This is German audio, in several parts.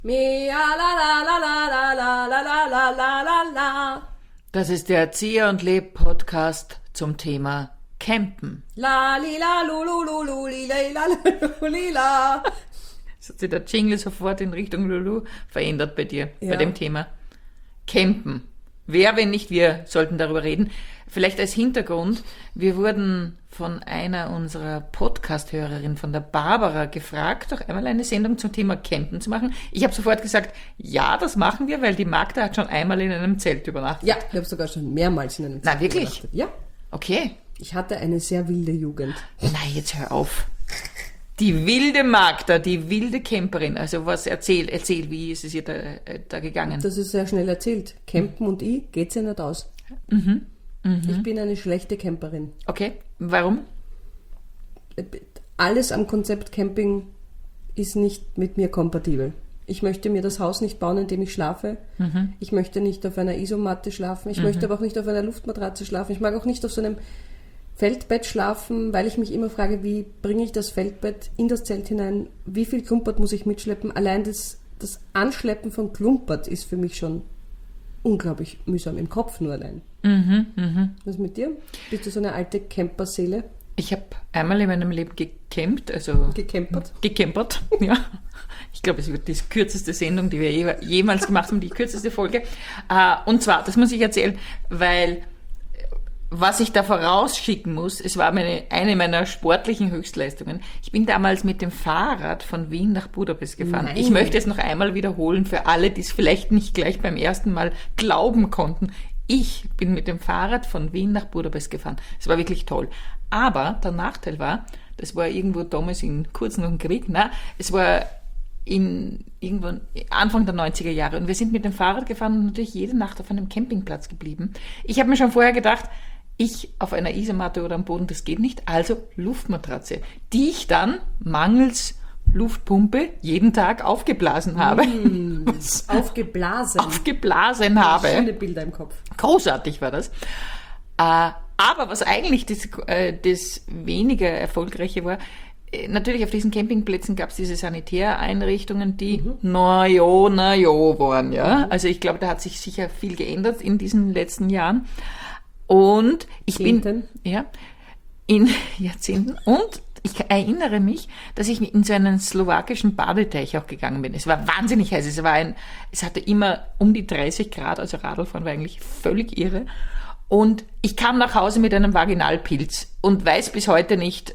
Mea la la la la la la la la la la la. Das ist der Erzieher und Leb Podcast zum Thema Campen. La li la lu lu lu lu li la lu li la. Jetzt hat sich der Jingle sofort in Richtung Lulu verändert bei dir, Ja. bei dem Thema Campen. Wer, wenn nicht wir, sollten darüber reden. Vielleicht als Hintergrund, wir wurden von einer unserer Podcast-Hörerinnen, von der Barbara, gefragt, doch einmal eine Sendung zum Thema Campen zu machen. Ich habe sofort gesagt, ja, das machen wir, weil die Magda hat schon einmal in einem Zelt übernachtet. Ja, ich habe sogar schon mehrmals in einem Na, Zelt wirklich? übernachtet. Ja, Okay. ich hatte eine sehr wilde Jugend. Na, jetzt hör auf. Die wilde Magda, die wilde Camperin, also was erzähl, wie ist es ihr da gegangen? Das ist sehr schnell erzählt. Campen und ich geht's ja nicht aus. Ich bin eine schlechte Camperin. Okay, warum? Alles am Konzept Camping ist nicht mit mir kompatibel. Ich möchte mir das Haus nicht bauen, in dem ich schlafe. Ich möchte nicht auf einer Isomatte schlafen. Ich möchte aber auch nicht auf einer Luftmatratze schlafen. Ich mag auch nicht auf so einem Feldbett schlafen, weil ich mich immer frage, wie bringe ich das Feldbett in das Zelt hinein? Wie viel Klumpert muss ich mitschleppen? Allein das Anschleppen von Klumpert ist für mich schon unglaublich mühsam im Kopf nur allein. Was mit dir? Bist du so eine alte Camperseele? Ich habe einmal in meinem Leben gecampt, also Gecampert? gecampert, ja. Ich glaube, es wird die kürzeste Sendung, die wir jemals gemacht haben, die kürzeste Folge. Und zwar, das muss ich erzählen, weil was ich da vorausschicken muss, es war eine meiner sportlichen Höchstleistungen. Ich bin damals mit dem Fahrrad von Wien nach Budapest gefahren. Nein. Ich möchte es noch einmal wiederholen für alle, die es vielleicht nicht gleich beim ersten Mal glauben konnten. Ich bin mit dem Fahrrad von Wien nach Budapest gefahren. Es war wirklich toll. Aber der Nachteil war, das war irgendwo damals kurz nach dem Krieg, es war irgendwann Anfang der 90er Jahre und wir sind mit dem Fahrrad gefahren und natürlich jede Nacht auf einem Campingplatz geblieben. Ich habe mir schon vorher gedacht, ich auf einer Isomatte oder am Boden, das geht nicht, also Luftmatratze, die ich dann mangels Luftpumpe jeden Tag aufgeblasen habe. Aufgeblasen habe. Schöne Bilder im Kopf. Großartig war das. Aber was eigentlich das weniger erfolgreiche war, natürlich auf diesen Campingplätzen gab es diese Sanitäreinrichtungen, die na ja waren. Ja? Also ich glaube, da hat sich sicher viel geändert in diesen letzten Jahren. Und ich bin in Jahrzehnten und ich erinnere mich, dass ich in so einen slowakischen Badeteich auch gegangen bin. Es war wahnsinnig heiß. Es hatte immer um die 30 Grad, also Radlfahren war eigentlich völlig irre. Und ich kam nach Hause mit einem Vaginalpilz und weiß bis heute nicht,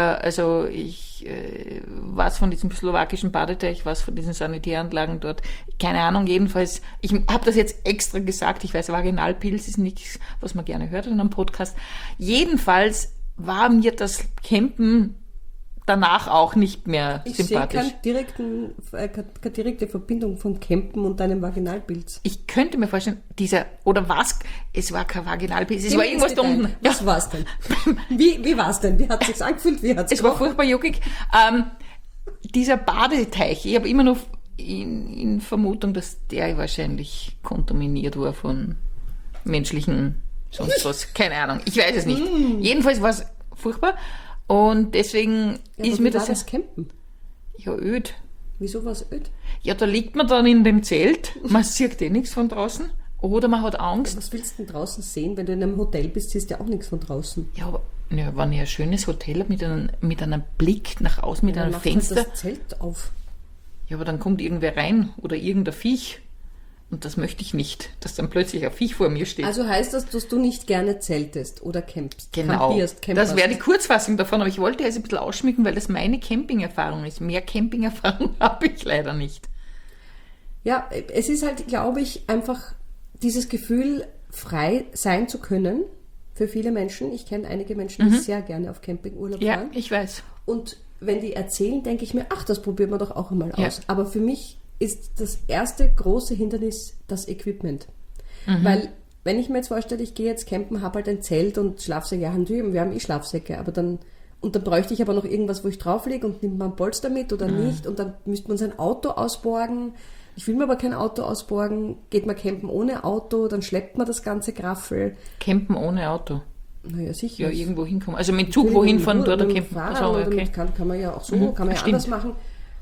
was von diesem slowakischen Badeteich, was von diesen Sanitäranlagen dort, keine Ahnung, jedenfalls, ich habe das jetzt extra gesagt, ich weiß, Vaginalpilz ist nichts, was man gerne hört in einem Podcast. Jedenfalls war mir das Campen danach auch nicht mehr sympathisch. Ich sehe keine direkte Verbindung von Campen und deinem Vaginalpilz. Ich könnte mir vorstellen, es war kein Vaginalpilz, es war irgendwas da unten. Was war's denn? Wie war's denn? Wie hat sich's angefühlt? Es war furchtbar juckig. Dieser Badeteich, ich habe immer noch in Vermutung, dass der wahrscheinlich kontaminiert war von menschlichen sonst was. Keine Ahnung, ich weiß es nicht. Jedenfalls war es furchtbar und deswegen ist mir das Campen? ja öd. Wieso war es öd? Ja, da liegt man dann in dem Zelt, man sieht nichts von draußen oder man hat Angst. Was willst du denn draußen sehen? Wenn du in einem Hotel bist, siehst du ja auch nichts von draußen. Ja, aber wenn ich ein schönes Hotel habe mit einem Blick nach außen, mit einem Fenster. Halt das Zelt auf. Ja, aber dann kommt irgendwer rein oder irgendein Viech. Und das möchte ich nicht, dass dann plötzlich ein Viech vor mir steht. Also heißt das, dass du nicht gerne zeltest oder campst? Genau, camperst. Das wäre die Kurzfassung davon, aber ich wollte jetzt ein bisschen ausschmücken, weil das meine Campingerfahrung ist. Mehr Campingerfahrung habe ich leider nicht. Ja, es ist halt, glaube ich, einfach dieses Gefühl, frei sein zu können für viele Menschen. Ich kenne einige Menschen, die sehr gerne auf Campingurlaub fahren. Ja, ich weiß. Und wenn die erzählen, denke ich mir, das probiert man doch auch einmal aus. Ja. Aber für mich ist das erste große Hindernis das Equipment. Weil, wenn ich mir jetzt vorstelle, ich gehe jetzt campen, habe halt ein Zelt und Schlafsäcke, wir haben Schlafsäcke, aber dann bräuchte ich aber noch irgendwas, wo ich drauf liege und nimmt man ein Polster mit oder nicht und dann müsste man sein Auto ausborgen. Ich will mir aber kein Auto ausborgen. Geht man campen ohne Auto, dann schleppt man das ganze Graffel. Campen ohne Auto? Naja, sicher. Ja, irgendwo hinkommen. Also mit Zug wohin fahren, dort campen. Kann man ja auch so, kann man ja anders machen.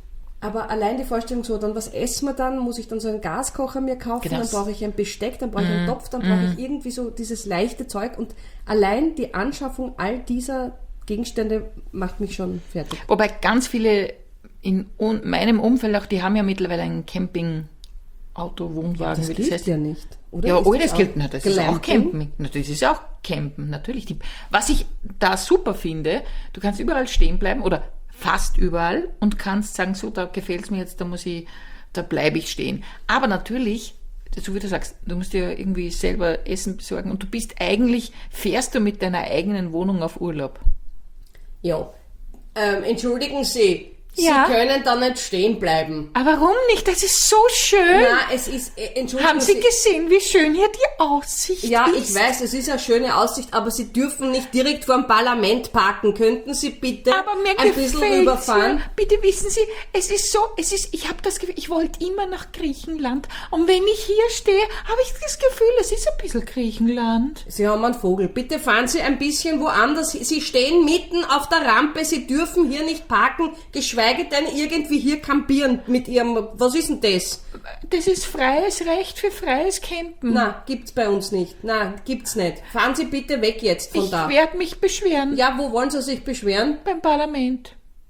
Aber allein die Vorstellung so, dann was essen wir dann? Muss ich dann so einen Gaskocher mir kaufen? Genau. Dann brauche ich ein Besteck, dann brauche ich einen Topf, dann brauche ich irgendwie so dieses leichte Zeug. Und allein die Anschaffung all dieser Gegenstände macht mich schon fertig. Wobei ganz viele in meinem Umfeld auch, die haben ja mittlerweile einen Campingauto, Wohnwagen, Das wie gilt das heißt. ja nicht, oder? Ja, Ist das auch gilt nicht. Das ist auch Glamping? Campen. Natürlich, das ist auch Campen, natürlich. Was ich da super finde, du kannst überall stehen bleiben oder fast überall und kannst sagen, so, da gefällt's mir jetzt, da bleibe ich stehen. Aber natürlich, so wie du sagst, du musst dir irgendwie selber Essen besorgen und fährst du mit deiner eigenen Wohnung auf Urlaub. Ja. Entschuldigen Sie, Ja. Sie können da nicht stehen bleiben. Aber warum nicht? Das ist so schön. Na, es ist, entschuldigen Haben Sie gesehen, wie schön hier die Aussicht Ja, ist? ich weiß, es ist eine schöne Aussicht, aber Sie dürfen nicht direkt vor dem Parlament parken. Könnten Sie bitte Aber mir ein bisschen gefällt's rüberfahren? ja. Bitte wissen Sie, ich habe das Gefühl, ich wollte immer nach Griechenland. Und wenn ich hier stehe, habe ich das Gefühl, es ist ein bisschen Griechenland. Sie haben einen Vogel. Bitte fahren Sie ein bisschen woanders. Sie stehen mitten auf der Rampe. Sie dürfen hier nicht parken, geschweige denn irgendwie hier campieren mit Ihrem... Was ist denn das? Das ist freies Recht für freies Campen. Na, gibt's bei uns nicht. Na, gibt's nicht. Fahren Sie bitte weg jetzt von Ich da. werde mich beschweren Ja, wo wollen Sie sich beschweren? beim Parlament.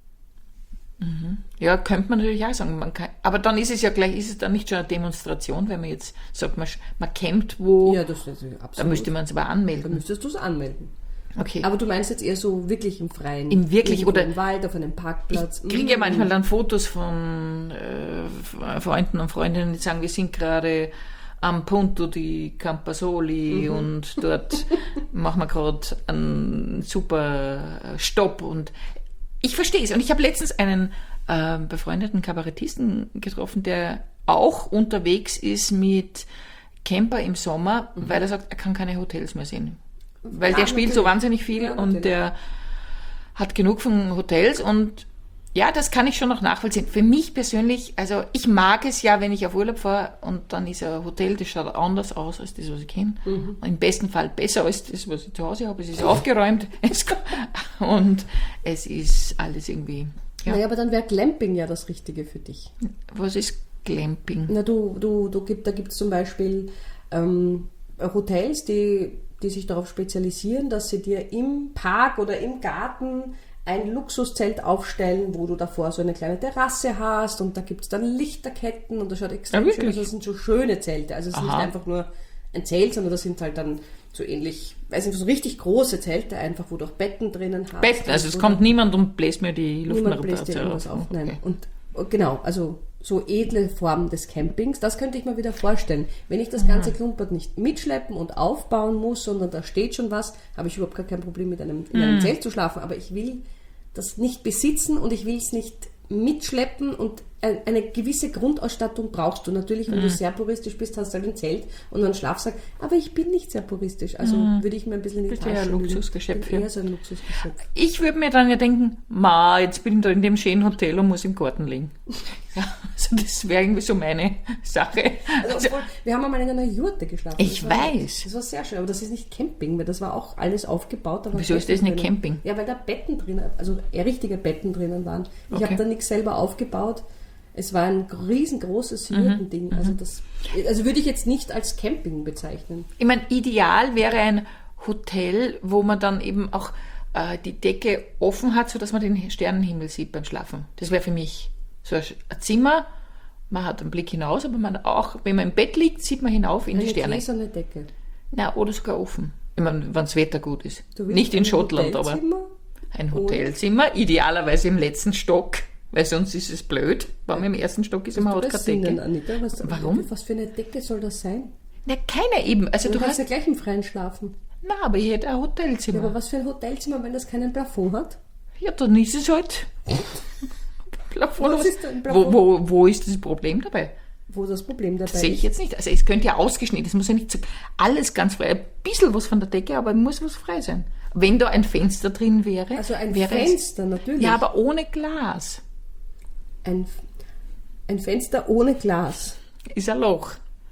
Ja, könnte man natürlich auch sagen. Aber dann ist es dann nicht schon eine Demonstration, wenn man jetzt sagt, man campt wo, Ja, das ist absolut. da müsste man es aber Dann anmelden. müsstest du es anmelden. Okay. Aber du meinst jetzt eher so wirklich im Freien? Im wirklich, Irgendwo oder- im Wald, auf einem Parkplatz? Ich kriege ja manchmal dann Fotos von Freunden und Freundinnen, die sagen, wir sind gerade am Punto di Campasoli und dort machen wir gerade einen super Stopp. Und ich verstehe es. Und ich habe letztens einen befreundeten Kabarettisten getroffen, der auch unterwegs ist mit Camper im Sommer, weil er sagt, er kann keine Hotels mehr sehen. Weil Ja, der spielt so natürlich. wahnsinnig viel Ja, und natürlich. der hat genug von Hotels und ja, das kann ich schon noch nachvollziehen. Für mich persönlich, also ich mag es ja, wenn ich auf Urlaub fahre und dann ist ein Hotel, das schaut anders aus als das, was ich kenne. Im besten Fall besser als das, was ich zu Hause habe. Es ist aufgeräumt und es ist alles irgendwie, ja. Naja, aber dann wäre Glamping ja das Richtige für dich. Was ist Glamping? Na, da gibt es zum Beispiel Hotels, die sich darauf spezialisieren, dass sie dir im Park oder im Garten ein Luxuszelt aufstellen, wo du davor so eine kleine Terrasse hast und da gibt es dann Lichterketten und das schaut extrem Ja, schön aus. wirklich? Das sind so schöne Zelte. Also es ist nicht Aha. einfach nur ein Zelt, sondern das sind halt dann so ähnlich, weiß nicht, so richtig große Zelte einfach, wo du auch Betten drinnen hast. Betten, also es Und kommt niemand und bläst mir die Luft Niemand nach bläst dir irgendwas auf. Nein. Okay. Und genau, also so edle Formen des Campings, das könnte ich mir wieder vorstellen. Wenn ich das ganze Klumpert nicht mitschleppen und aufbauen muss, sondern da steht schon was, habe ich überhaupt gar kein Problem in einem Zelt zu schlafen. Aber ich will das nicht besitzen und ich will es nicht mitschleppen und eine gewisse Grundausstattung brauchst du. Natürlich, wenn du sehr puristisch bist, hast du halt ein Zelt und einen Schlafsack. Aber ich bin nicht sehr puristisch. Also würde ich mir ein bisschen in die Bist Tasche ja ein legen. Luxusgeschöpf, Ich bin ja. eher so ein Luxusgeschöpf. Ich würde mir dann ja denken, jetzt bin ich da in dem schönen Hotel und muss im Garten liegen. Ja, also das wäre irgendwie so meine Sache. Also, obwohl, wir haben einmal in einer Jurte geschlafen. Ich Das war- weiß. Das war sehr schön, aber das ist nicht Camping, weil das war auch alles aufgebaut. Da waren Wieso ist Betten das nicht drinnen. Camping? Ja, weil da Betten drinnen, also richtige Betten drinnen waren. Ich Okay. habe da nichts selber aufgebaut. Es war ein riesengroßes Jurtending. Also würde ich jetzt nicht als Camping bezeichnen. Ich meine, ideal wäre ein Hotel, wo man dann eben auch die Decke offen hat, sodass man den Sternenhimmel sieht beim Schlafen. Das wäre für mich so ein Zimmer. Man hat einen Blick hinaus, aber man auch, wenn man im Bett liegt, sieht man hinauf in die Eine Sterne. gläserne Decke. Na, oder sogar offen. Ich meine, wenn das Wetter gut ist. Du willst Nicht in ein Schottland, aber Hotelzimmer? ein Hotelzimmer, idealerweise im letzten Stock, weil sonst ist es blöd. Wenn man im ersten Stock ist, man hat keine Sinnen, Decke. Anita? Warum? Was für eine Decke soll das sein? Na, keiner eben. Also Du du kannst hast, ja gleich im Freien schlafen. na, aber ich hätte ein Ja, Hotelzimmer. aber was für ein Hotelzimmer, wenn das keinen Plafond hat? Ja, dann ist es halt. Plafond, Was was- ist denn Plafond? wo ist das Problem dabei? Wo das Problem dabei Das sehe ich ist? jetzt nicht. Also es könnte ja ausgeschnitten, es muss ja nicht so alles ganz frei, ein bisschen was von der Decke, aber muss was frei sein. Wenn da ein Fenster drin wäre, Also ein wäre Fenster, natürlich. es, ja, aber ohne Glas ein Fenster ohne Glas. ist ein Loch.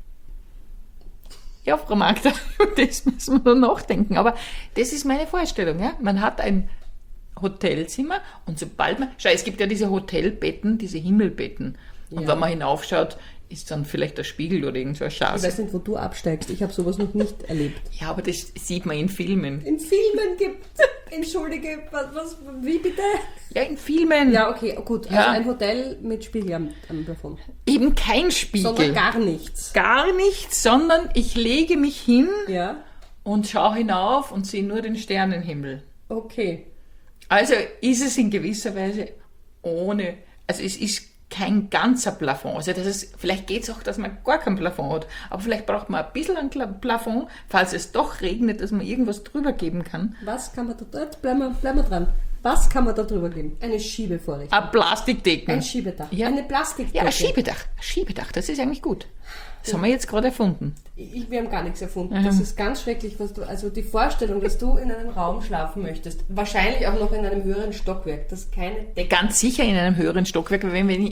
Ja, Frau Magda, das müssen wir dann nachdenken. Aber das ist meine Vorstellung. Ja? Man hat ein Hotelzimmer und sobald man, schau, es gibt ja diese Hotelbetten, diese Himmelbetten. Und wenn man hinaufschaut, ist dann vielleicht der Spiegel oder irgend so ein Schatz. Ich weiß nicht, wo du absteigst. Ich habe sowas noch nicht erlebt. Ja, aber das sieht man in Filmen. In Filmen gibt entschuldige, wie bitte? Ja, in Filmen. Ja, okay, gut. Also ein Hotel mit Spiegel am Plafond. Eben kein Spiegel. Sondern gar nichts. Gar nichts, sondern ich lege mich hin und schaue hinauf und sehe nur den Sternenhimmel. Okay. Also ist es in gewisser Weise ohne, also es ist kein ganzer Plafond. Also vielleicht geht es auch, dass man gar kein Plafond hat. Aber vielleicht braucht man ein bisschen ein Plafond, falls es doch regnet, dass man irgendwas drüber geben kann. Was kann man da, bleiben wir dran. Was kann man da drüber geben? Eine Schiebevorrichtung. Ein Plastikdecken. Ein Schiebedach. Ja. Eine Plastikdecke. Ja, ein Schiebedach, das ist eigentlich gut. Das haben wir jetzt gerade erfunden. Wir haben gar nichts erfunden. Das ist ganz schrecklich, also die Vorstellung, dass du in einem Raum schlafen möchtest, wahrscheinlich auch noch in einem höheren Stockwerk, das keine Decke. Ganz sicher in einem höheren Stockwerk, weil wenn wir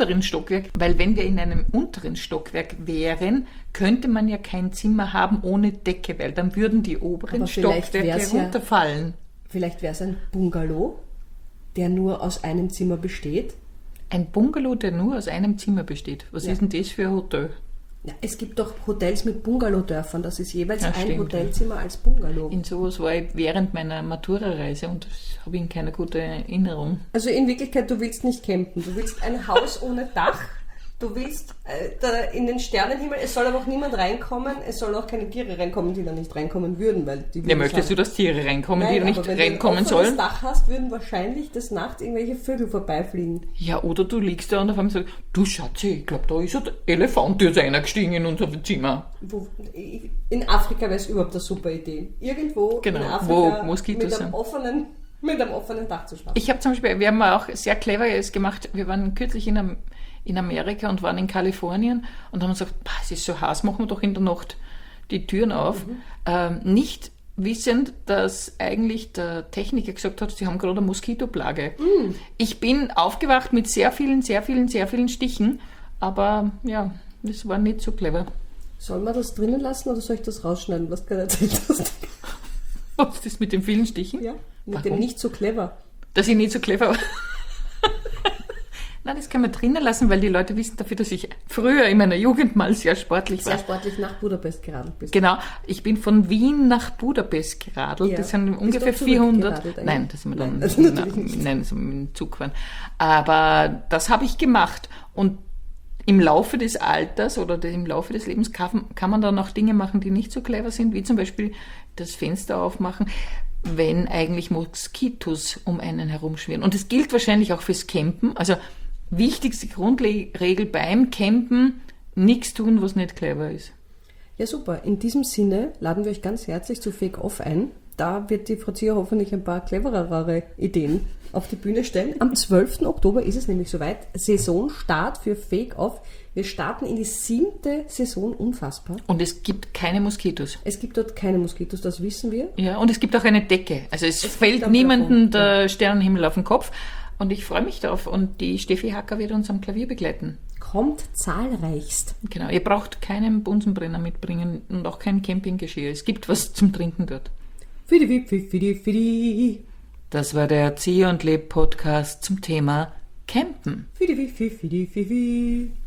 in einem unteren Stockwerk wären, könnte man ja kein Zimmer haben ohne Decke, weil dann würden die oberen Stockwerke runterfallen. Vielleicht wäre es ein Bungalow, der nur aus einem Zimmer besteht. Ein Bungalow, der nur aus einem Zimmer besteht. Was ist denn das für ein Hotel? Ja, es gibt doch Hotels mit Bungalowdörfern. Das ist jeweils ein Hotelzimmer als Bungalow. In sowas war ich während meiner Matura-Reise und das habe ich in keiner guten Erinnerung. Also in Wirklichkeit, du willst nicht campen. Du willst ein Haus ohne Dach. Du willst in den Sternenhimmel. Es soll aber auch niemand reinkommen. Es sollen auch keine Tiere reinkommen, die da nicht reinkommen würden. Weil die möchtest du, dass Tiere reinkommen, die da nicht reinkommen sollen? Wenn du ein Dach hast, würden wahrscheinlich des Nachts irgendwelche Vögel vorbeifliegen. Ja, oder du liegst da und auf einmal sagst, du Schatzi, ich glaube, da ist ein Elefant jetzt reingestiegen in unser Zimmer. In Afrika wäre es überhaupt eine super Idee. Irgendwo in Afrika wo Moskitos mit einem offenen Dach zu schlafen. Ich habe zum Beispiel, wir haben auch sehr cleveres gemacht. Wir waren kürzlich in Amerika und waren in Kalifornien und haben gesagt, es ist so heiß, machen wir doch in der Nacht die Türen auf. Nicht wissend, dass eigentlich der Techniker gesagt hat, sie haben gerade eine Moskitoplage. Ich bin aufgewacht mit sehr vielen Stichen, aber ja, das war nicht so clever. Sollen wir das drinnen lassen oder soll ich das rausschneiden, was du gerade erzählt hast? Was ist das mit den vielen Stichen? Ja, mit dem nicht so clever. Dass ich nicht so clever war. Nein, das können wir drinnen lassen, weil die Leute wissen dafür, dass ich früher in meiner Jugend mal sehr sportlich war. Sehr sportlich nach Budapest geradelt bist. Genau, ich bin von Wien nach Budapest geradelt. Ja. Das sind ungefähr 400. Nein, das sind wir dann. Das sind wir mit dem Zug gefahren. Aber das habe ich gemacht. Und im Laufe des Alters oder im Laufe des Lebens kann man dann auch Dinge machen, die nicht so clever sind, wie zum Beispiel das Fenster aufmachen, wenn eigentlich Moskitos um einen herumschwirren. Und das gilt wahrscheinlich auch fürs Campen. Also wichtigste Grundregel beim Campen, nichts tun, was nicht clever ist. Ja, super. In diesem Sinne laden wir euch ganz herzlich zu Fake Off ein. Da wird die Frau Zier hoffentlich ein paar cleverere Ideen auf die Bühne stellen. Am 12. Oktober ist es nämlich soweit. Saisonstart für Fake Off. Wir starten in die 7. Saison, unfassbar. Und es gibt keine Moskitos. Es gibt dort keine Moskitos, das wissen wir. Ja, und es gibt auch eine Decke. Also es fällt niemandem der Sternenhimmel auf den Kopf. Und ich freue mich darauf. Und die Steffi Hacker wird uns am Klavier begleiten. Kommt zahlreichst. Genau, ihr braucht keinen Bunsenbrenner mitbringen und auch kein Campinggeschirr. Es gibt was zum Trinken dort. Fidi. Das war der Zieh und Leb Podcast zum Thema Campen. Fidi.